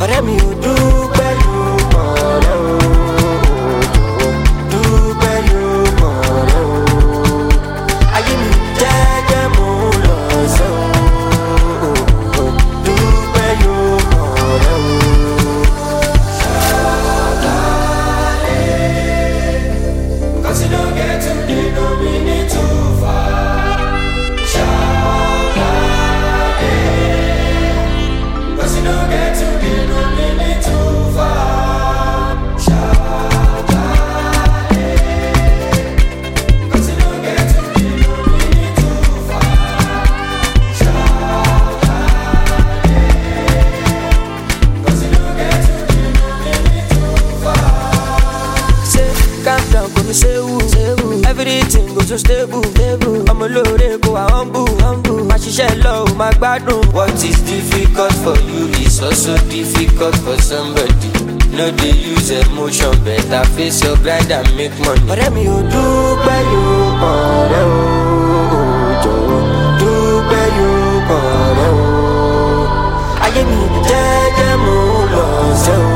ọ̀rẹ́ mi ò dúpẹ́ yóò mọ̀ rẹ́ o. Dúpẹ́ yóò mọ̀ rẹ́ o. Ayé mi jẹ́jẹ́ mo lọ sẹ́ o. Dúpẹ́ yóò mọ̀ rẹ́ o. Cause you don't get to be no minute too far. Cause you don't get to be no minute too far. Cause you don't get to be no minute too far. Cause you don't get to be no minute too far. Say, calm down, come say woo. Everything goes so stable. I'm a load, go a humble. My shisha low, my gbadun. What is difficult for you is also difficult for somebody. No, they use emotion, better face your grind and make money. Ọ̀rẹ́ mi ò dúpẹ́ yóò kàn rẹ́ o. Jọ̀wọ́ dúpẹ́ yóò kàn rẹ́ o. Ayé mi jẹ́jẹ́ mo lọ sẹ́ o.